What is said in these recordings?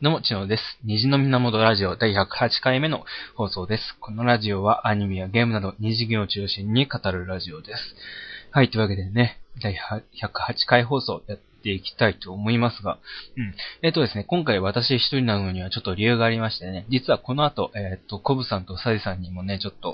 どうも、ちのです。虹の源ラジオ第108回目の放送です。このラジオはアニメやゲームなど二次元を中心に語るラジオです。はい、というわけでね、第108回放送やっていきたいと思いますが、ですね、今回私一人なのにはちょっと理由がありましてね、実はこの後、コブさんとサジさんにもね、ちょっと、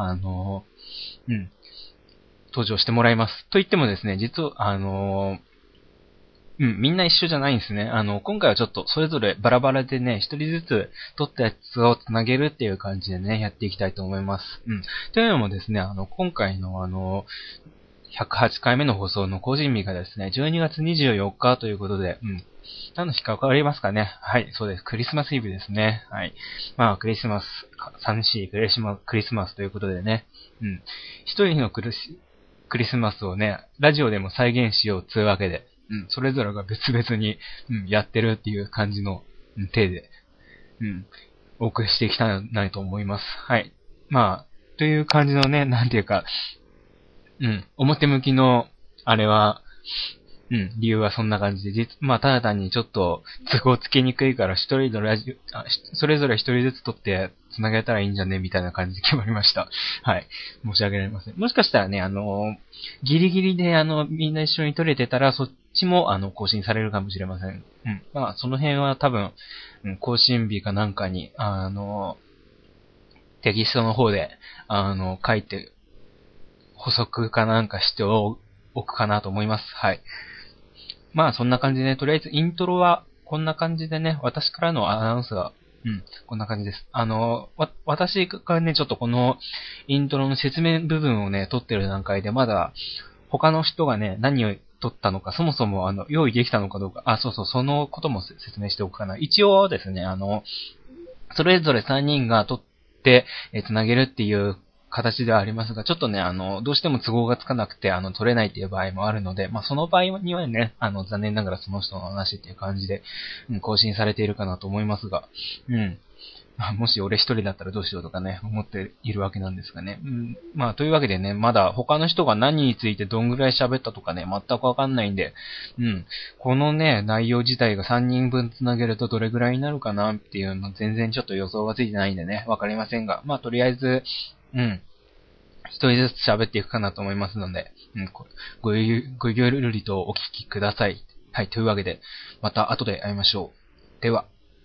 登場してもらいます。と言ってもですね、実は、みんな一緒じゃないんですね。今回はちょっとそれぞれバラバラでね、一人ずつ撮ったやつをつなげるっていう感じでね、やっていきたいと思います。というのもですね、今回の108回目の放送の更新日がですね、12月24日ということで、何の日かわかりますかね。はい、そうです。クリスマスイブですね。はい。まあ、クリスマス、寂しいクリスマスということでね、一人のクリスマスをね、ラジオでも再現しようというわけで、それぞれが別々に、やってるっていう感じの、体で、お送りしていきたいなと思います。はい。まあ、という感じのね、なんていうか、表向きの、あれは、理由はそんな感じで、まあ、ただ単にちょっと都合つけにくいから一人のそれぞれ一人ずつ撮って繋げたらいいんじゃねみたいな感じで決まりました。はい。申し訳ありません。もしかしたらね、ギリギリでみんな一緒に撮れてたら、そっちも更新されるかもしれません。まあ、その辺は多分、更新日かなんかに、テキストの方で、書いて、補足かなんかしておくかなと思います。はい。まあそんな感じでね、とりあえずイントロはこんな感じでね、私からのアナウンスが、こんな感じです。私がね、ちょっとこのイントロの説明部分をね、撮ってる段階でまだ他の人がね、何を撮ったのか、そもそも用意できたのかどうか、そのことも説明しておくかな。一応ですね、それぞれ3人が撮って、つなげるっていう形ではありますが、ちょっとね、どうしても都合がつかなくて、取れないっていう場合もあるので、まあ、その場合にはね、残念ながらその人の話っていう感じで、更新されているかなと思いますが、もし俺一人だったらどうしようとかね、思っているわけなんですがね。まあ、というわけでね、まだ他の人が何についてどんぐらい喋ったとかね、全くわかんないんで、このね、内容自体が3人分つなげるとどれぐらいになるかなっていうの全然ちょっと予想がついてないんでね、わかりませんが、まあ、とりあえず、一人ずつ喋っていくかなと思いますので、ごゆるりとお聞きください。はい、というわけで、また後で会いましょう。では。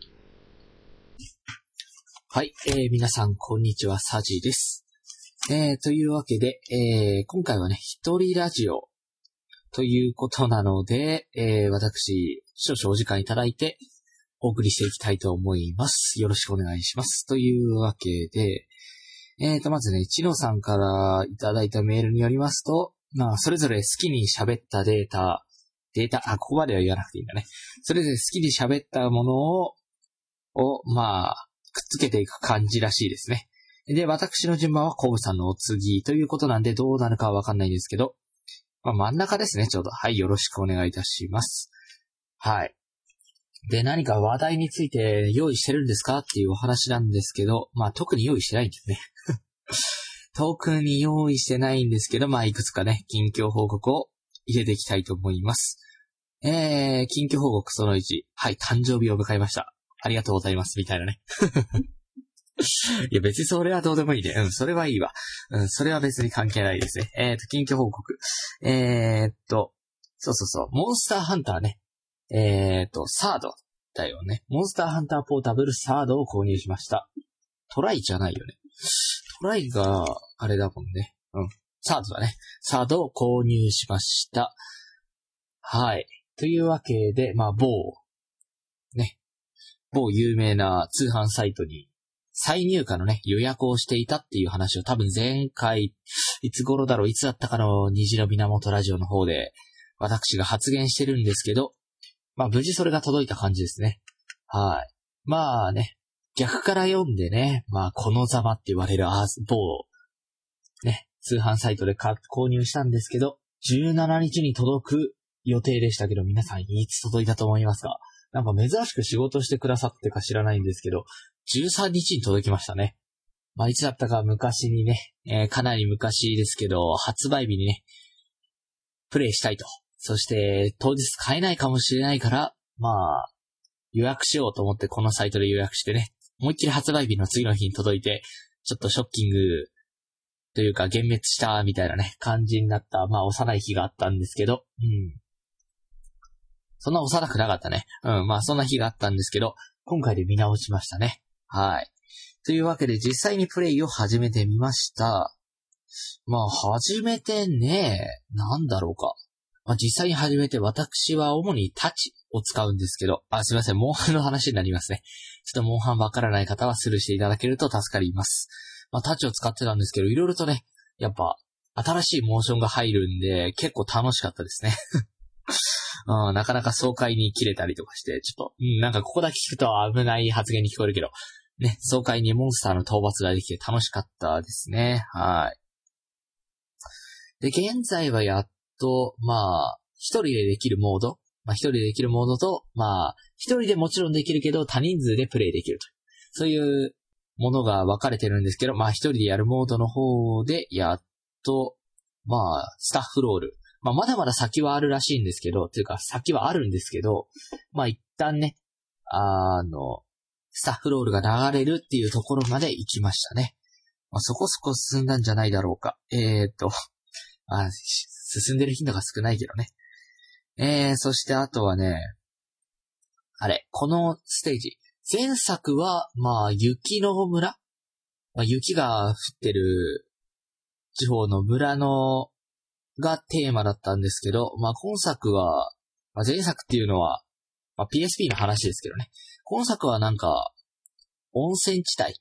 はい、皆さん、こんにちは、サジです。というわけで、今回はね、一人ラジオということなので、私、少々お時間いただいて、お送りしていきたいと思います。よろしくお願いします。というわけで、まずね、チノさんからいただいたメールによりますと、まあ、それぞれ好きに喋ったデータ、ここまでは言わなくていいんだね。それぞれ好きに喋ったものまあ、くっつけていく感じらしいですね。で、私の順番はコブさんのお次ということなんでどうなるかはわかんないんですけど、まあ真ん中ですね、ちょうど。はい、よろしくお願いいたします。はい。で、何か話題について用意してるんですかっていうお話なんですけど、まあ特に用意してないんですね。特に用意してないんですけど、まあいくつかね、近況報告を入れていきたいと思います。近況報告その1。はい、誕生日を迎えました。ありがとうございます、みたいなね。いや、別にそれはどうでもいいね。それはいいわ。それは別に関係ないですね。近況報告。そう。モンスターハンターね。サードだよね。モンスターハンターポータブルサードを購入しました。トライじゃないよね。トライが、あれだもんね。サードだね。サードを購入しました。はい。というわけで、まあ、某有名な通販サイトに再入荷のね、予約をしていたっていう話を多分前回、いつ頃だろう、いつだったかの虹の源ラジオの方で私が発言してるんですけど、まあ無事それが届いた感じですね。はい。まあね、逆から読んでね、まあこのざまって言われる某、ね、通販サイトで購入したんですけど、17日に届く予定でしたけど、皆さんいつ届いたと思いますか？なんか珍しく仕事してくださってか知らないんですけど、13日に届きましたね。まあいつだったか昔にね、かなり昔ですけど、発売日にね、プレイしたいと。そして当日買えないかもしれないから、まあ、 予約しようと思ってこのサイトで予約してね、思いっきり発売日の次の日に届いて、ちょっとショッキングというか幻滅したみたいなね、感じになった、まあ幼い日があったんですけど、そんな幼くなかったね。まあそんな日があったんですけど、今回で見直しましたね。はい。というわけで実際にプレイを始めてみました。まあ始めてね、なんだろうか。まあ実際に始めて私は主にタッチを使うんですけど、すいません、モンハンの話になりますね。ちょっとモンハンわからない方はスルーしていただけると助かります。まあタッチを使ってたんですけど、いろいろとね、やっぱ新しいモーションが入るんで、結構楽しかったですね。なかなか爽快に切れたりとかして、ちょっと、なんかここだけ聞くと危ない発言に聞こえるけど、ね、爽快にモンスターの討伐ができて楽しかったですね。はい。で、現在はやっと、まあ、一人でできるモード。まあ一人でできるモードと、まあ、一人でもちろんできるけど多人数でプレイできるという。そういうものが分かれてるんですけど、まあ一人でやるモードの方で、やっと、まあ、スタッフロール。まあまだまだ先はあるらしいんですけど、というか先はあるんですけど、まあ一旦ね、スタッフロールが流れるっていうところまで行きましたね。まあそこそこ進んだんじゃないだろうか。進んでる頻度が少ないけどね。そしてあとはね、このステージ。前作は、まあ、雪の村、まあ、雪が降ってる地方の村がテーマだったんですけど、まあ、今作は、まあ、前作っていうのは、まあ、PSP の話ですけどね。今作はなんか、温泉地帯。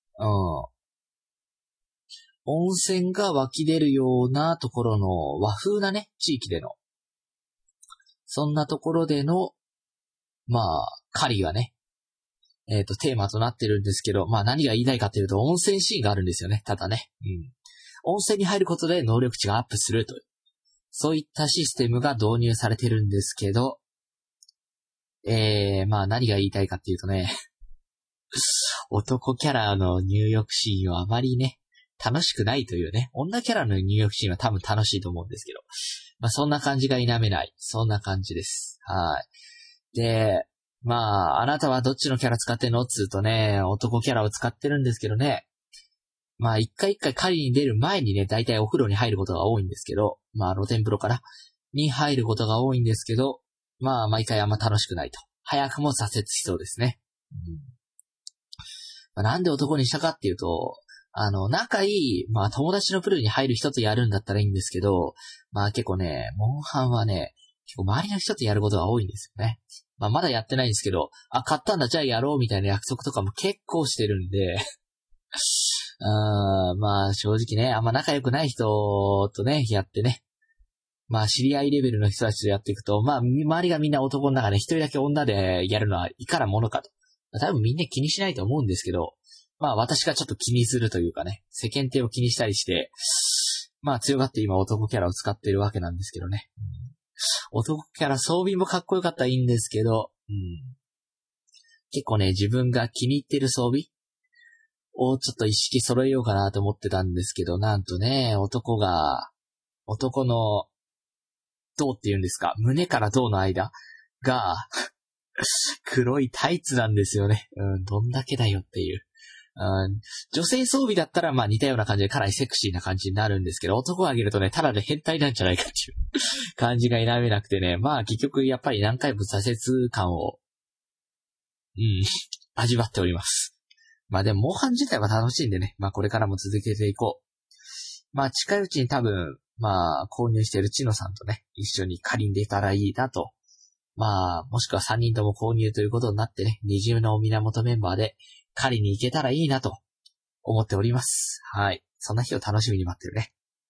温泉が湧き出るようなところの和風なね、地域での。そんなところでの、まあ、狩りがね、テーマとなってるんですけど、まあ何が言いたいかというと、温泉シーンがあるんですよね。ただね。温泉に入ることで能力値がアップするという。そういったシステムが導入されてるんですけど、まあ何が言いたいかっていうとね、男キャラの入浴シーンはあまりね、楽しくないというね、女キャラの入浴シーンは多分楽しいと思うんですけど、まあそんな感じが否めない。そんな感じです。はい。で、まあ、あなたはどっちのキャラ使ってんのっつうとね、男キャラを使ってるんですけどね。まあ、一回一回狩りに出る前にね、だいたいお風呂に入ることが多いんですけど、まあ、露天風呂かなに入ることが多いんですけど、まあ、毎回あんま楽しくないと。早くも挫折しそうですね。まあ、なんで男にしたかっていうと、仲いい、まあ、友達のプールに入る人とやるんだったらいいんですけど、まあ、結構ね、モンハンはね、結構周りの人とやることが多いんですよね。まあ、まだやってないんですけど、買ったんだ、じゃあやろうみたいな約束とかも結構してるんで、まあ、正直ね、あんま仲良くない人とね、やってね、まあ、知り合いレベルの人たちとやっていくと、まあ、周りがみんな男の中で一人だけ女でやるのはいかなものかと。多分みんな気にしないと思うんですけど、まあ、私がちょっと気にするというかね、世間体を気にしたりして、まあ、強がって今男キャラを使ってるわけなんですけどね。男キャラ装備もかっこよかったらいいんですけど、結構ね、自分が気に入ってる装備をちょっと意識揃えようかなと思ってたんですけど、なんとね、男の胴って言うんですか、胸から胴の間が黒いタイツなんですよね。どんだけだよっていう。女性装備だったらまあ似たような感じでかなりセクシーな感じになるんですけど、男を上げるとね、ただで変態なんじゃないかっていう感じが否めなくてね、まあ結局やっぱり何回も挫折感を、味わっております。まあでも、モンハン自体は楽しいんでね、まあこれからも続けていこう。まあ近いうちに多分、まあ購入しているチノさんとね、一緒に借りんでたらいいなと。まあ、もしくは3人とも購入ということになってね、二重の源メンバーで狩りに行けたらいいなと思っております。はい。そんな日を楽しみに待ってるね。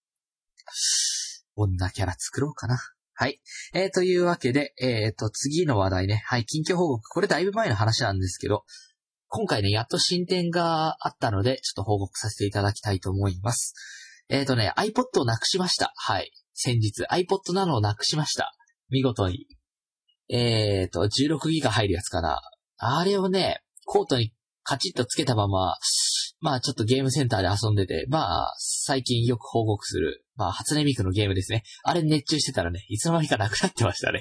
女キャラ作ろうかな。はい。というわけで、次の話題ね。はい、近況報告。これだいぶ前の話なんですけど、今回ね、やっと進展があったので、ちょっと報告させていただきたいと思います。iPod をなくしました。はい。先日、iPod Nano をなくしました。見事に。16ギガ入るやつかな。あれをね、コートにカチッとつけたまま、まあちょっとゲームセンターで遊んでて、まあ最近よく報告する、まあ初音ミクのゲームですね。あれ熱中してたらね、いつの間にかなくなってましたね。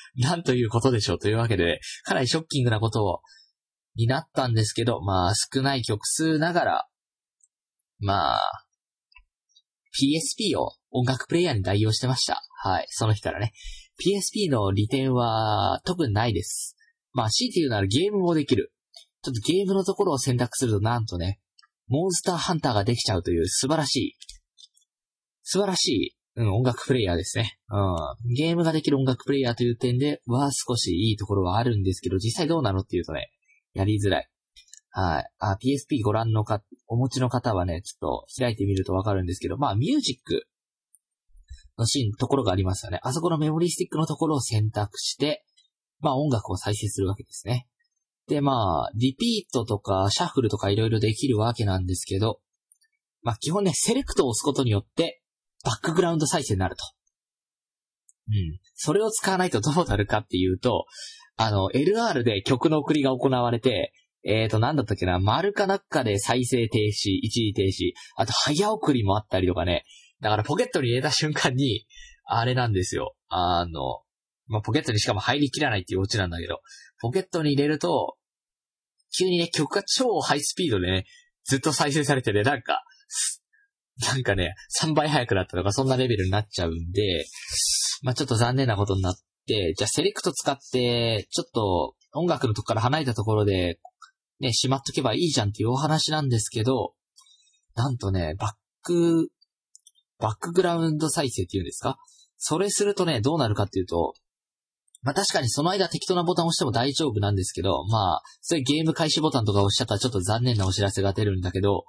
なんということでしょうというわけで、かなりショッキングなことになったんですけど、まあ少ない曲数ながら、まあ、PSP を音楽プレイヤーに代用してました。はい、その日からね。PSP の利点は特にないです。まあ、強いて言うならゲームもできる。ちょっとゲームのところを選択するとなんとね、モンスターハンターができちゃうという素晴らしい、音楽プレイヤーですね。ゲームができる音楽プレイヤーという点では少しいいところはあるんですけど、実際どうなのっていうとね、やりづらい。はい。PSP ご覧のお持ちの方はね、ちょっと開いてみるとわかるんですけど、まあ、ミュージックのところがありますよね。あそこのメモリースティックのところを選択して、まあ、音楽を再生するわけですね。で、まあ、リピートとかシャッフルとかいろいろできるわけなんですけど、まあ、基本ね、セレクトを押すことによって、バックグラウンド再生になると。それを使わないとどうなるかっていうと、LR で曲の送りが行われて、なんだったっけな、丸かなんかで再生停止、一時停止、あと早送りもあったりとかね。だからポケットに入れた瞬間に、あれなんですよ。まあ、ポケットにしかも入りきらないっていうオチなんだけど、ポケットに入れると、急にね、曲が超ハイスピードでね、ずっと再生されてね、なんかね、3倍速くなったとか、そんなレベルになっちゃうんで、まあ、ちょっと残念なことになって、じゃあセレクト使って、ちょっと音楽のとこから離れたところで、ね、しまっとけばいいじゃんっていうお話なんですけど、なんとね、バックグラウンド再生っていうんですか？それするとね、どうなるかっていうと、まあ確かにその間適当なボタンを押しても大丈夫なんですけど、まあ、そういうゲーム開始ボタンとか押しちゃったらちょっと残念なお知らせが出るんだけど、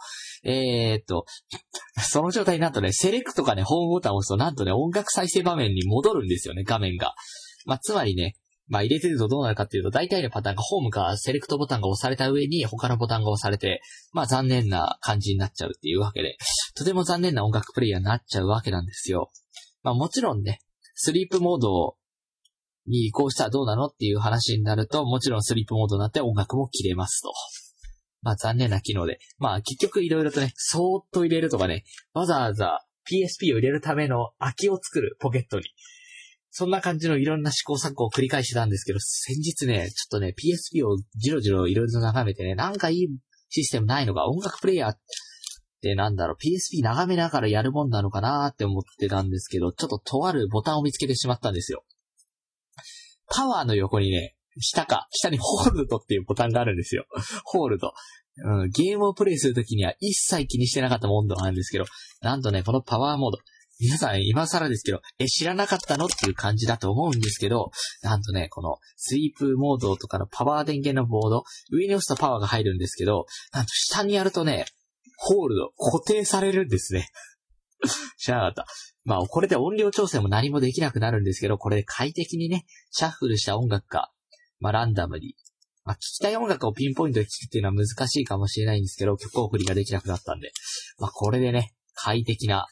その状態になるとね、セレクトかね、ホームボタンを押すとなんとね、音楽再生場面に戻るんですよね、画面が。まあつまりね、まあ入れてるとどうなるかっていうと、大体のパターンがホームかセレクトボタンが押された上に他のボタンが押されて、まあ残念な感じになっちゃうっていうわけで、とても残念な音楽プレイヤーになっちゃうわけなんですよ。まあもちろんね、スリープモードに移行したらどうなのっていう話になると、もちろんスリープモードになって音楽も切れますと。まあ残念な機能で。まあ結局いろいろとね、そーっと入れるとかね、わざわざ PSP を入れるための空きを作るポケットに。そんな感じのいろんな試行錯誤を繰り返してたんですけど、先日ね、ちょっとね、PSP をじろじろいろいろと眺めてね、なんかいいシステムないのか、音楽プレイヤーってなんだろう、PSP 眺めながらやるもんなのかなーって思ってたんですけど、ちょっととあるボタンを見つけてしまったんですよ。パワーの横にね、下にホールドっていうボタンがあるんですよ。ホールド。ゲームをプレイするときには一切気にしてなかったものなんですけど、なんとね、このパワーモード。皆さん今更ですけど、知らなかったのっていう感じだと思うんですけど、なんとね、このスイープモードとかのパワー電源のボード、上に押すとパワーが入るんですけど、なんと下にやるとね、ホールド、固定されるんですね。知らなかった。まあ、これで音量調整も何もできなくなるんですけど、これで快適にね、シャッフルした音楽か、まあ、ランダムに。まあ、聞きたい音楽をピンポイントで聴くっていうのは難しいかもしれないんですけど、曲送りができなくなったんで。まあ、これでね、快適な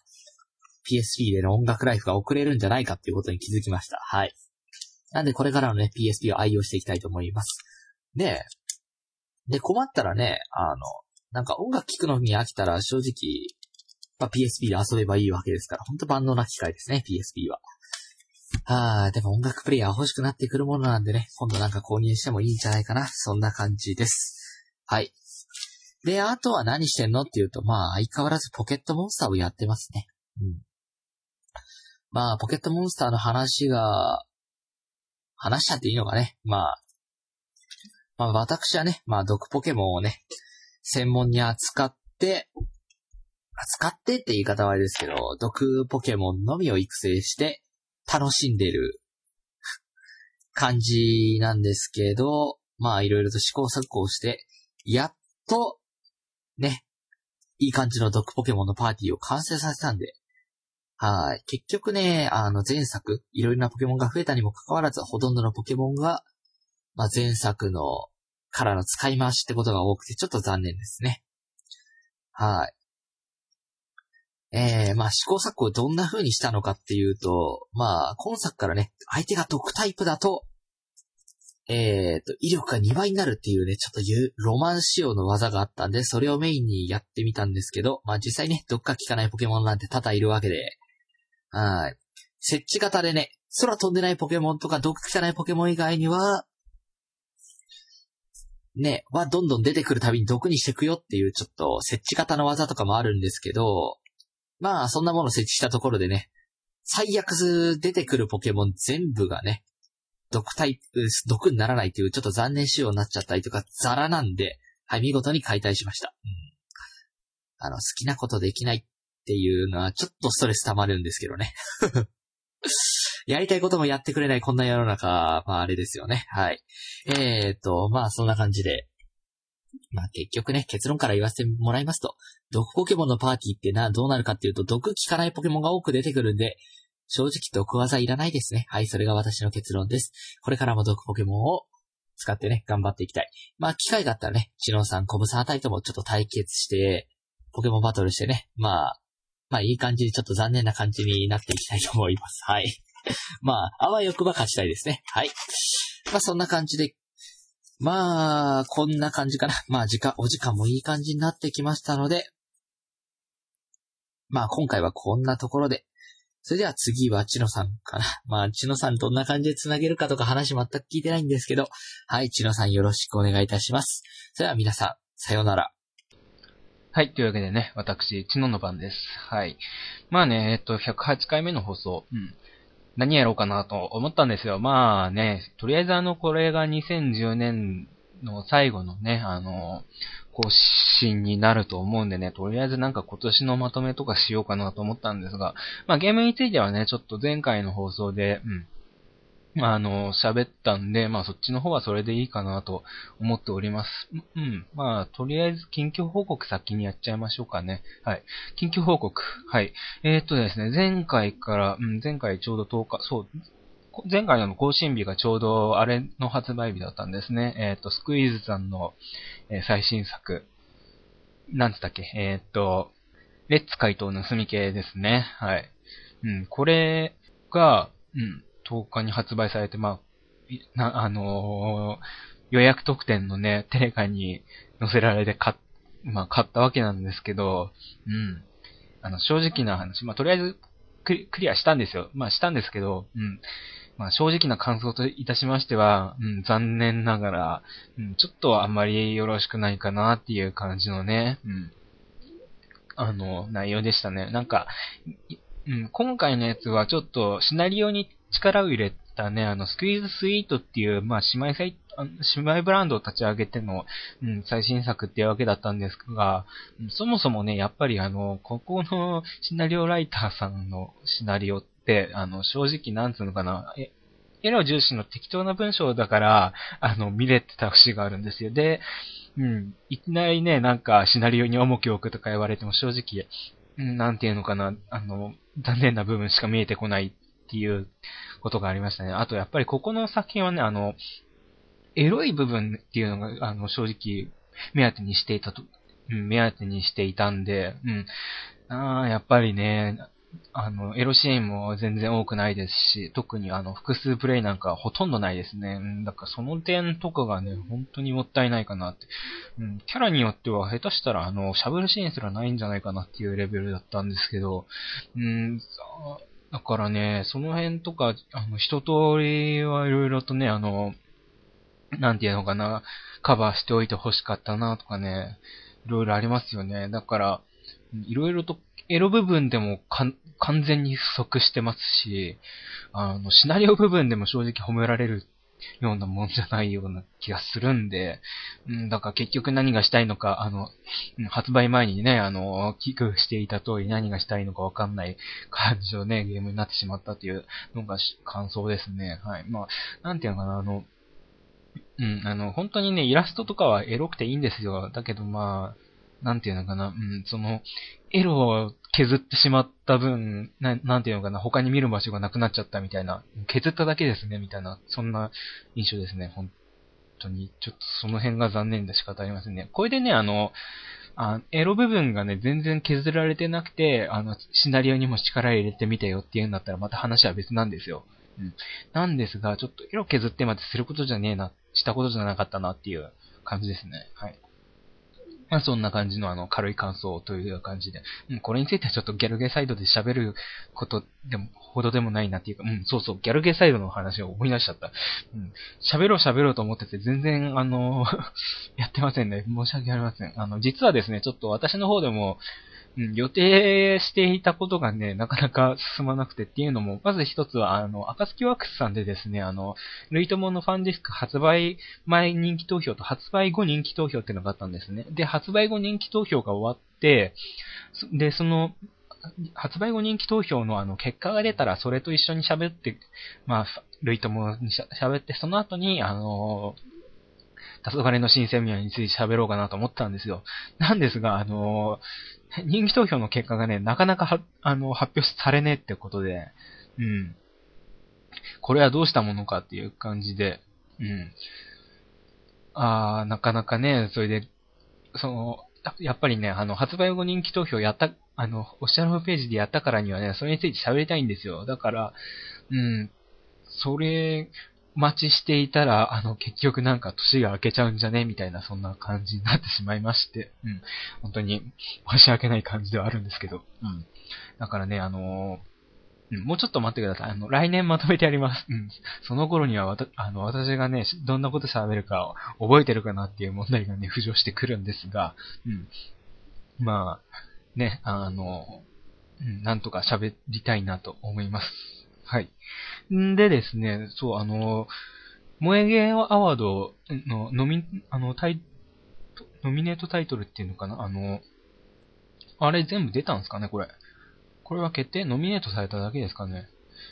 PSP での音楽ライフが送れるんじゃないかっていうことに気づきました。はい。なんでこれからのね、PSP を愛用していきたいと思います。で、困ったらね、なんか音楽聴くのに飽きたら正直、まあ、PSP で遊べばいいわけですから、ほんと万能な機械ですね、PSP は。でも音楽プレイヤー欲しくなってくるものなんでね、今度なんか購入してもいいんじゃないかな。そんな感じです。はい。で、あとは何してんのっていうと、まあ、相変わらずポケットモンスターをやってますね。まあ、ポケットモンスターの話しちゃっていいのかね。まあ、私はね、まあ、毒ポケモンをね、専門に扱ってって言い方はあれですけど、毒ポケモンのみを育成して楽しんでる感じなんですけど、まあいろいろと試行錯誤をして、やっと、ね、いい感じの毒ポケモンのパーティーを完成させたんで、はい。結局ね、前作、いろいろなポケモンが増えたにもかかわらず、ほとんどのポケモンが、まあ前作のからの使い回しってことが多くて、ちょっと残念ですね。はい。まあ試行錯誤をどんな風にしたのかっていうと、まあ今作からね、相手が毒タイプだと、威力が2倍になるっていうね、ちょっとロマン仕様の技があったんで、それをメインにやってみたんですけど、まあ実際ね、毒が効かないポケモンなんて多々いるわけで、はい。 設置型でね、空飛んでないポケモンとか毒汚いポケモン以外には、ね、どんどん出てくるたびに毒にしていくよっていうちょっと設置型の技とかもあるんですけど、まあそんなもの設置したところでね、最悪出てくるポケモン全部がね、毒にならないというちょっと残念仕様になっちゃったりとか、ザラなんで、はい、見事に解体しました。好きなことできないっていうのはちょっとストレス溜まるんですけどね。やりたいこともやってくれないこんな世の中、まああれですよね。はい。まあそんな感じで。まあ結局ね、結論から言わせてもらいますと、毒ポケモンのパーティーってどうなるかっていうと、毒効かないポケモンが多く出てくるんで、正直毒技いらないですね。はい、それが私の結論です。これからも毒ポケモンを使ってね、頑張っていきたい。まあ機会があったらね、チノさん、コブさんあたりともちょっと対決して、ポケモンバトルしてね、まあいい感じにちょっと残念な感じになっていきたいと思います。はい。まあ、あわよくば勝ちたいですね。はい。まあそんな感じで、まあ、こんな感じかな。まあお時間もいい感じになってきましたので、まあ今回はこんなところで、それでは次はチノさんかな。まあ、チノさんどんな感じで繋げるかとか話全く聞いてないんですけど、はい、チノさんよろしくお願いいたします。それでは皆さん、さようなら。 はい、というわけでね、私、チノの番です。はい。まあね、108回目の放送、何やろうかなと思ったんですよ。まあね、とりあえずこれが2010年の最後のね、更新になると思うんでね、とりあえずなんか今年のまとめとかしようかなと思ったんですが、まあゲームについてはね、ちょっと前回の放送で、喋ったんで、まあそっちの方はそれでいいかなと思っております。まあ、とりあえず近況報告先にやっちゃいましょうかね。はい。近況報告。はい。ですね、前回ちょうど10日、そう、前回の更新日がちょうどあれの発売日だったんですね。スクイーズさんの、最新作。なんつったっけレッツ怪盗盗み系ですね。はい。これが、10日に発売されて、まあ、予約特典のね、テレカに載せられて買ったわけなんですけど、正直な話、まあ、とりあえずクリアしたんですよ。まあ、したんですけど、まあ、正直な感想といたしましては、残念ながら、ちょっとあんまりよろしくないかなっていう感じのね、内容でしたね。なんか、今回のやつはちょっとシナリオに力を入れたね、スクイーズスイートっていう、まあ、姉妹ブランドを立ち上げての、最新作っていうわけだったんですが、そもそもね、やっぱりここのシナリオライターさんのシナリオって、正直なんつうのかな、エロ重視の適当な文章だから、見れてた節があるんですよ。で、いきなりね、なんかシナリオに重きを置くとか言われても正直、なんていうのかな、残念な部分しか見えてこないっていうことがありましたね。あとやっぱりここの作品はね、エロい部分っていうのが、正直、目当てにしていたんで、やっぱりね、エロシーンも全然多くないですし、特に複数プレイなんかほとんどないですね。だからその点とかがね、本当にもったいないかなって。キャラによっては下手したらしゃぶるシーンすらないんじゃないかなっていうレベルだったんですけど、だからね、その辺とか、一通りはいろいろとね、なんていうのかな、カバーしておいて欲しかったなとかね、いろいろありますよね。だから、いろいろとエロ部分でも完全に不足してますし、シナリオ部分でも正直褒められるようなもんじゃないような気がするんで、だから結局何がしたいのか、発売前にね、危惧していた通り何がしたいのかわかんない感じのね、ゲームになってしまったというのが感想ですね。はい。まあ、なんていうのかな、本当にね、イラストとかはエロくていいんですよ。だけどまあ、なんていうのかな、エロを削ってしまった分、なんていうのかな、他に見る場所がなくなっちゃったみたいな、削っただけですね、みたいな、そんな印象ですね、本当に。ちょっとその辺が残念で仕方ありませんね。これでね、エロ部分がね、全然削られてなくて、シナリオにも力入れてみたよっていうんだったら、また話は別なんですよ。なんですが、ちょっとエロ削ってまですることじゃねえな、したことじゃなかったなっていう感じですね。はい。 まあそんな感じの軽い感想という感じで。これについてはちょっとギャルゲーサイドで喋ることでも、ほどでもないなっていうか、そうそう、ギャルゲーサイドの話を思い出しちゃった。喋ろうと思ってて全然やってませんね。申し訳ありません。実はですね、ちょっと私の方でも、予定していたことがね、なかなか進まなくてっていうのも、まず一つは、暁ワークスさんでですね、ルイトモのファンディスク発売前人気投票と発売後人気投票っていうのがあったんですね。で、発売後人気投票が終わって、で、発売後人気投票の結果が出たら、それと一緒に喋って、まあ、ルイトモに喋って、その後に、黄昏の新鮮味について喋ろうかなと思ったんですよ。なんですが、人気投票の結果がね、なかなか発表されねえってことで、これはどうしたものかっていう感じで、なかなかね、それで、やっぱりね、発売後人気投票やった、オフィシャルホームページでやったからにはね、それについて喋りたいんですよ。だから、それ、待ちしていたら、結局なんか年が明けちゃうんじゃねみたいな、そんな感じになってしまいまして、本当に申し訳ない感じではあるんですけど、だからね、もうちょっと待ってください。来年まとめてやります。その頃には私がね、どんなこと喋るか覚えてるかなっていう問題がね、浮上してくるんですが、まあ、ね、なんとか喋りたいなと思います。はい。でですね、そう、萌えゲーアワードのノミネートタイトルっていうのかなあれ全部出たんですかね、これ。これは決定ノミネートされただけですかね。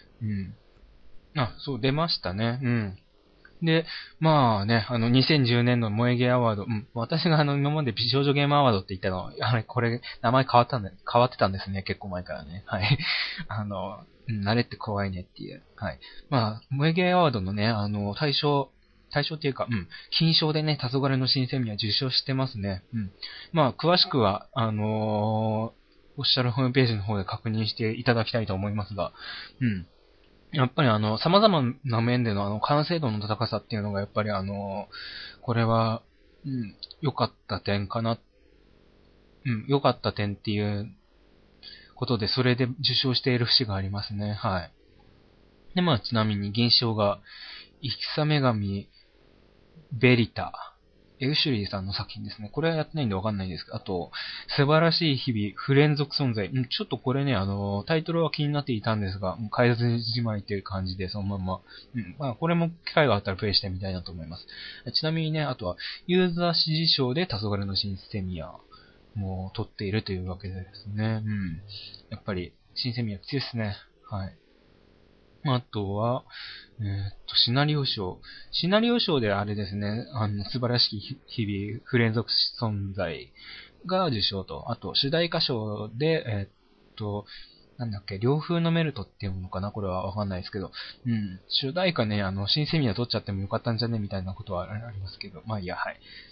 そう、出ましたね。で、まあね、2010年の萌えゲーアワード、私が今まで美少女ゲームアワードって言ったの、これ、名前変わってたんですね、結構前からね。はい。慣れって怖いねっていう。はい。まあ、萌えゲーアワードのね、対象っていうか、金賞でね、黄昏の新鮮味は受賞してますね。まあ、詳しくは、オフィシャルホームページの方で確認していただきたいと思いますが、やっぱり様々な面での完成度の高さっていうのがやっぱりこれは、良かった点かな。良かった点っていうことで、それで受賞している節がありますね。はい。で、まあ、ちなみに銀賞が、イキサ女神ベリタ、エウシュリーさんの作品ですね。これはやってないんでわかんないんですけど、あと、素晴らしい日々、不連続存在。ちょっとこれね、タイトルは気になっていたんですが、変えずじまいっていう感じで、そのまま。まあ、これも機会があったらプレイしてみたいなと思います。ちなみにね、あとは、ユーザー支持賞で黄昏のシンセミアも取っているというわけですね。やっぱり、シンセミア強いですね。はい。あとは、シナリオ賞。シナリオ賞であれですね、素晴らしき日々、不連続存在が受賞と、あと、主題歌賞で、なんだっけ、両風のメルトっていうのかなこれはわかんないですけど。主題歌ね、新セミナー取っちゃってもよかったんじゃねみたいなことはありますけど。まあいいや、はい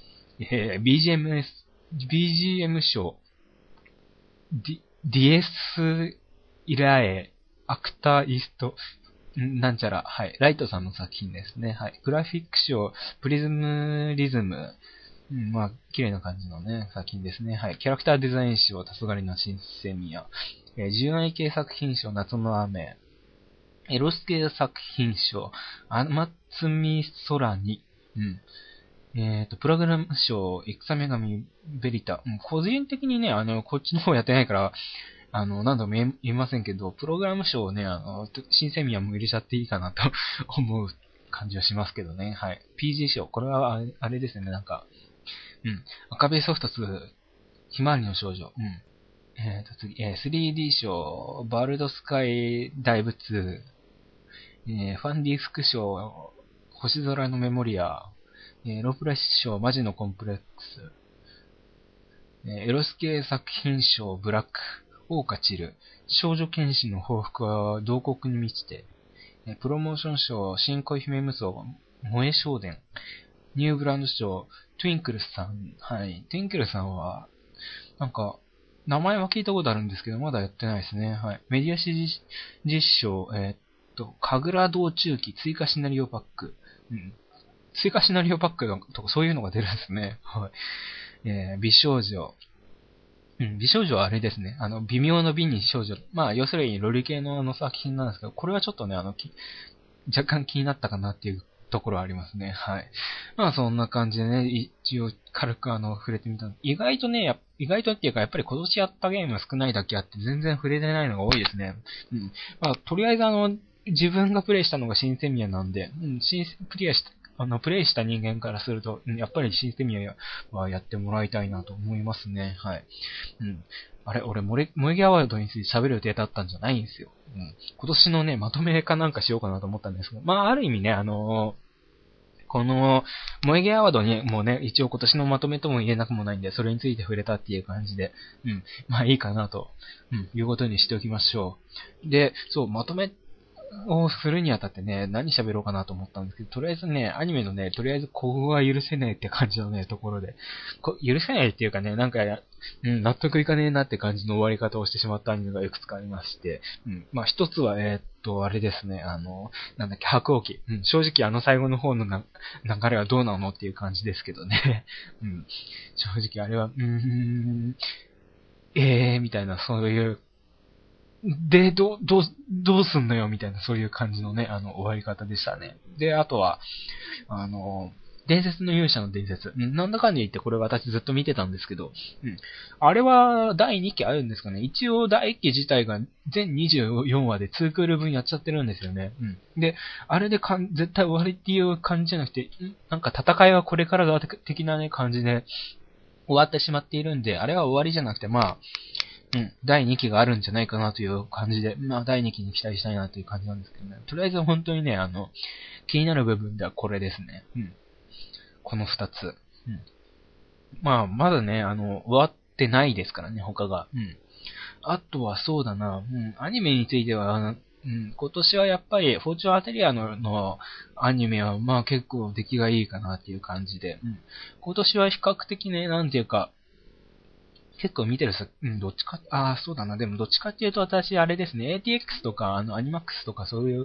。BGM 賞。ディエスイラエ、アクターイースト、なんちゃら、はい。ライトさんの作品ですね。はい。グラフィック賞、プリズムリズム。まあ、綺麗な感じのね、作品ですね。はい。キャラクターデザイン賞、黄昏のシンセミア。純愛系作品賞、夏の雨。エロス系作品賞、天津み空に。プログラム賞、戦女神ベリタ。個人的にね、こっちの方やってないから、何度も言いませんけど、プログラム賞をね、新セミアも入れちゃっていいかなと思う感じはしますけどね。はい。PG 賞。これはあれですね、なんか、赤ベソフト2、ひまわりの少女。次、3D 賞、バルドスカイダイブ2、ファンディスク賞、星空のメモリア、ロープレス賞、マジのコンプレックス、エロス系作品賞、ブラック、桜花散る、少女剣士の報復は洞窟に満ちて、プロモーション賞、新恋姫無双、萌え少年、ニューブランド賞、トゥインクルさん。はい。トゥインクルさんは、なんか、名前は聞いたことあるんですけど、まだやってないですね。はい。メディア実証、神楽道中期追加シナリオパック。追加シナリオパックとかそういうのが出るんですね。はい。 美少女。美少女はあれですね。微妙の美に少女。まあ、要するにロリ系の作品なんですけど、これはちょっとね、若干気になったかなっていうところはありますね。はい。まあ、そんな感じでね、一応軽く触れてみた。意外とね、意外とっていうか、やっぱり今年やったゲーム少ないだけあって全然触れてないのが多いですね。まあ、とりあえず自分がプレイしたのが新セミアなんで、プレイした人間からすると、やっぱり新セミアはやってもらいたいなと思いますね。はい。あれ、俺、萌えアワードについて喋る予定だったんじゃないんですよ。今年のね、まとめかなんかしようかなと思ったんですけど、まあ、ある意味ね、この、萌えゲアワードにもね、一応今年のまとめとも言えなくもないんで、それについて触れたっていう感じで、まあいいかなと、いうことにしておきましょう。で、そう、まとめをするにあたってね、何喋ろうかなと思ったんですけど、とりあえずね、アニメのね、とりあえずここは許せないって感じのね、ところで、許せないっていうかね、なんか納得いかねえなって感じの終わり方をしてしまったアニメがいくつかありまして、まあ一つは、あれですね、なんだっけ、白鸚記。正直最後の方の流れはどうなのっていう感じですけどね。正直あれは、みたいな、そういう、で、どうすんのよみたいな、そういう感じのね、終わり方でしたね。で、あとは、伝説の勇者の伝説。なんだかんで言ってこれ私ずっと見てたんですけど、あれは第2期あるんですかね。一応第1期自体が全24話で2クール分やっちゃってるんですよね。で、あれで絶対終わりっていう感じじゃなくて、なんか戦いはこれからが的なね、感じで終わってしまっているんで、あれは終わりじゃなくて、まあ、第2期があるんじゃないかなという感じで、まあ、第2期に期待したいなという感じなんですけどね。とりあえず本当にね、気になる部分ではこれですね。この2つ。まあ、まだね、終わってないですからね、他が。あとはそうだな、アニメについては、今年はやっぱり、フォーチュンアテリアのアニメは、まあ結構出来がいいかなっていう感じで、今年は比較的ね、なんていうか、結構見てるどっちか、そうだな。でもどっちかっていうと私、あれですね、ATX とか、アニマックスとかそういう、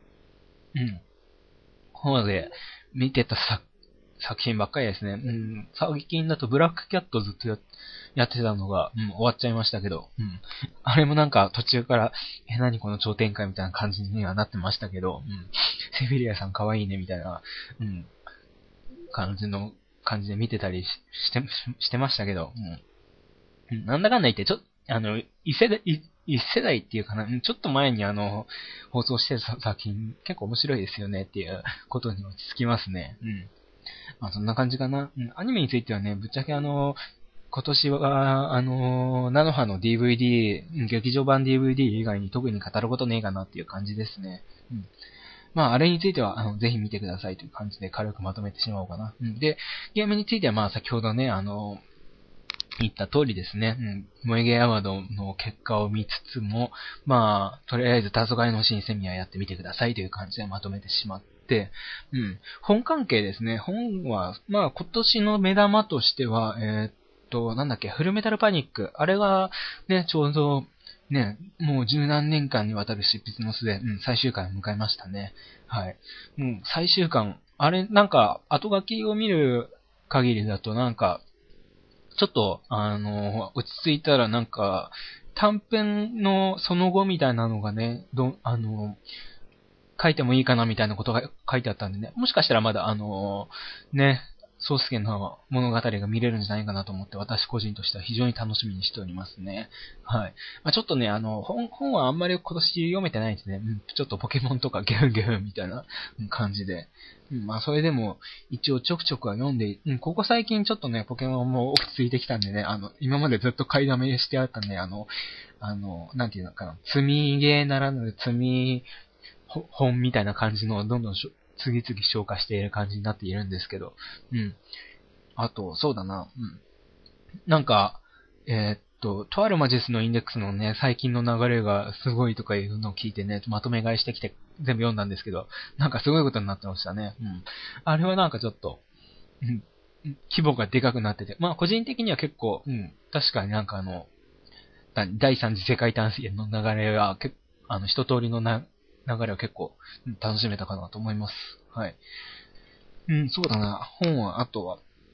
方で見てた作品ばっかりですね。最近だとブラックキャットずっとやってたのが、終わっちゃいましたけど、あれもなんか途中から、何この超展開みたいな感じにはなってましたけど、セフィリアさん可愛いねみたいな、感じで見てたりしてましたけど、なんだかんだ言って、一世代っていうかな、ちょっと前に放送してる作品、結構面白いですよねっていうことに落ち着きますね。まあそんな感じかな。アニメについてはね、ぶっちゃけ今年は、ナノハの DVD、劇場版 DVD 以外に特に語ることねえかなっていう感じですね。まあ、あれについては、ぜひ見てくださいという感じで軽くまとめてしまおうかな。で、ゲームについてはまあ、先ほどね、言った通りですね。萌えゲーアワードの結果を見つつも、まあ、とりあえず、黄昏の新セミアやってみてくださいという感じでまとめてしまって、本関係ですね。本は、まあ、今年の目玉としては、なんだっけ、フルメタルパニック。あれが、ね、ちょうど、ね、もう十何年間にわたる執筆の巣で、最終回を迎えましたね。はい。最終巻、あれ、なんか、後書きを見る限りだと、なんか、ちょっと、落ち着いたらなんか、短編のその後みたいなのがね、書いてもいいかなみたいなことが書いてあったんでね、もしかしたらまだね、宗介の物語が見れるんじゃないかなと思って、私個人としては非常に楽しみにしておりますね。はい。まあ、ちょっとね、本はあんまり今年読めてないですね。ちょっとポケモンとかゲフゲフみたいな感じで。まあ、それでも、一応ちょくちょくは読んで、ここ最近ちょっとね、ポケモンも落ち着いてきたんでね、今までずっと買いだめしてあったね、なんていうのかな、積みゲーならぬ積み本みたいな感じのどんどん次々消化している感じになっているんですけど、あと、そうだな、なんか、とある魔術のインデックスのね、最近の流れがすごいとかいうのを聞いてね、まとめ買いしてきて全部読んだんですけど、なんかすごいことになってましたね。あれはなんかちょっと、規模がでかくなってて、まあ個人的には結構、確かになんか第三次世界大戦の流れは一通りの流れは結構楽しめたかなと思います。はい。そうだな。本は、あとは、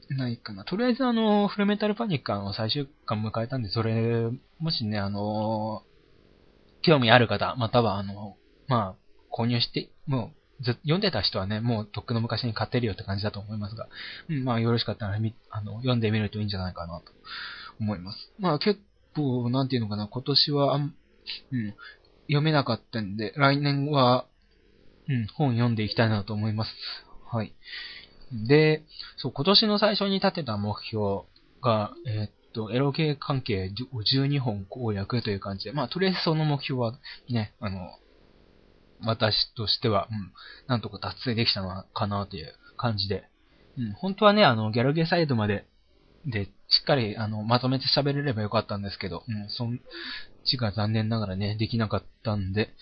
ないかな。とりあえずフルメタルパニック最終巻迎えたんで、それ、もしね、興味ある方、またはまあ、購入して、もう、読んでた人はね、もうとっくの昔に買ってるよって感じだと思いますが、まあ、よろしかったら読んでみるといいんじゃないかなと思います。まあ、結構、なんていうのかな、今年は、読めなかったんで、来年は、本読んでいきたいなと思います。はい。で、そう、今年の最初に立てた目標が、エロ系関係12本攻略という感じで、まあ、とりあえずその目標はね、私としては、なんとか達成できたのかなという感じで、本当はね、ギャルゲーサイドまで、しっかり、まとめて喋れればよかったんですけど、そっちが残念ながらね、できなかったんで、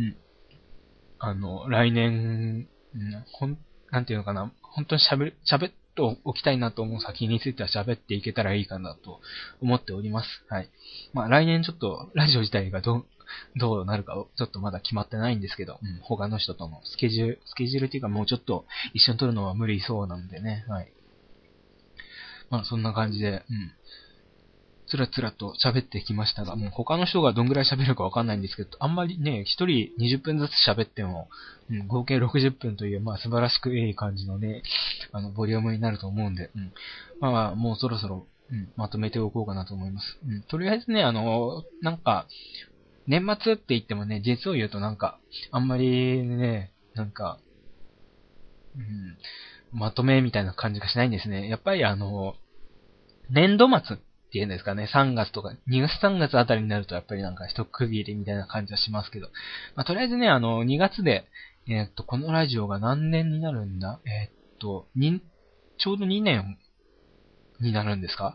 来年、なんていうのかな、本当に喋っておきたいなと思う作品については喋っていけたらいいかなと思っております。はい。まあ来年ちょっとラジオ自体がどうなるかちょっとまだ決まってないんですけど、他の人とのスケジュールっていうかもうちょっと一緒に撮るのは無理そうなんでね、はい。まあそんな感じで、つらつらと喋ってきましたが、もう他の人がどんぐらい喋るかわかんないんですけど、あんまりね、一人20分ずつ喋っても、合計60分という、まあ素晴らしくいい感じのね、ボリュームになると思うんで、まあもうそろそろ、まとめておこうかなと思います。とりあえずね、なんか、年末って言ってもね、実を言うとなんか、あんまりね、なんか、まとめみたいな感じがしないんですね。やっぱり年度末っていうんですかね、3月とか、2月3月あたりになるとやっぱりなんか一区切りみたいな感じはしますけど、まあ、とりあえずね、2月で、このラジオが何年になるんだちょうど2年になるんですか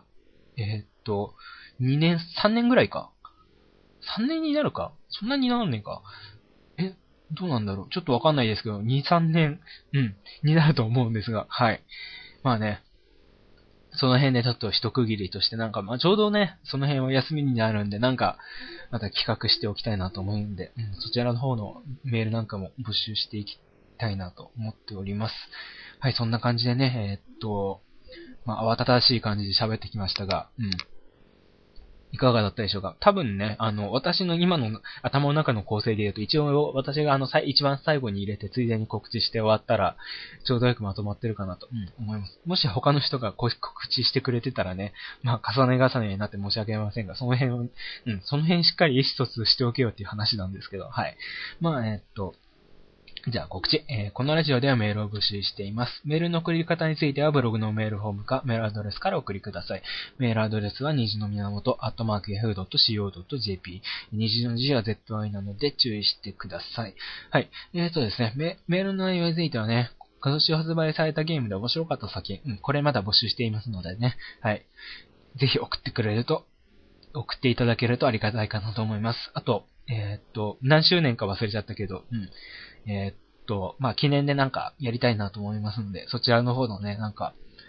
2年、3年ぐらいか。3年になるかそんなにならんねんか。どうなんだろうちょっとわかんないですけど、2、3年、になると思うんですが、はい。まあね、その辺でちょっと一区切りとしてなんか、まあちょうどね、その辺は休みになるんで、なんか、また企画しておきたいなと思うんで、そちらの方のメールなんかも募集していきたいなと思っております。はい、そんな感じでね、まあ慌ただしい感じで喋ってきましたが、いかがだったでしょうか。多分ね、私の今の頭の中の構成で言うと、一応私が一番最後に入れて、ついでに告知して終わったら、ちょうどよくまとまってるかなと、思います。もし他の人が告知してくれてたらね、まあ、重ね重ねになって申し訳ありませんが、その辺を、その辺しっかり意思疎通しておけよっていう話なんですけど、はい。まあ、じゃあ告知、このラジオではメールを募集しています。メールの送り方についてはブログのメールフォームかメールアドレスからお送りください。メールアドレスは虹の源@yahoo.co.jp 虹の字は ZY なので注意してください。はい。ですね、メールの内容についてはね、今年発売されたゲームで面白かった作品、これまだ募集していますのでね、はい。ぜひ送っていただけるとありがたいかなと思います。あと、何周年か忘れちゃったけど、まあ、記念でなんかやりたいなと思いますんで、そちらの方のね、なんか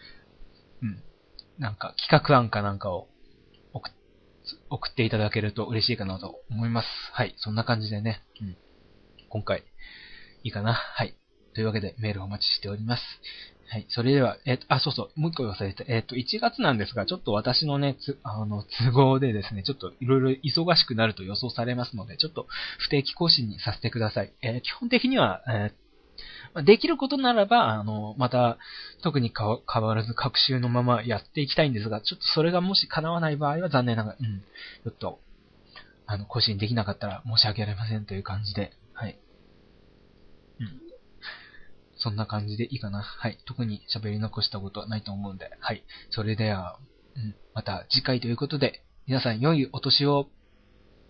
企画案かなんかを送っていただけると嬉しいかなと思います。はい、そんな感じでね、今回、いいかな。はい。というわけでメールをお待ちしております。はい。それでは、そうそう、もう一個忘れてた。1月なんですが、ちょっと私のね、都合でですね、ちょっといろいろ忙しくなると予想されますので、ちょっと不定期更新にさせてください。基本的には、できることならば、また、特に変わらず各週のままやっていきたいんですが、ちょっとそれがもし叶わない場合は残念ながら、ちょっと、更新できなかったら申し訳ありませんという感じで、はい。そんな感じでいいかな。はい。特に喋り残したことはないと思うんで、はい。それでは、また次回ということで、皆さん良いお年を。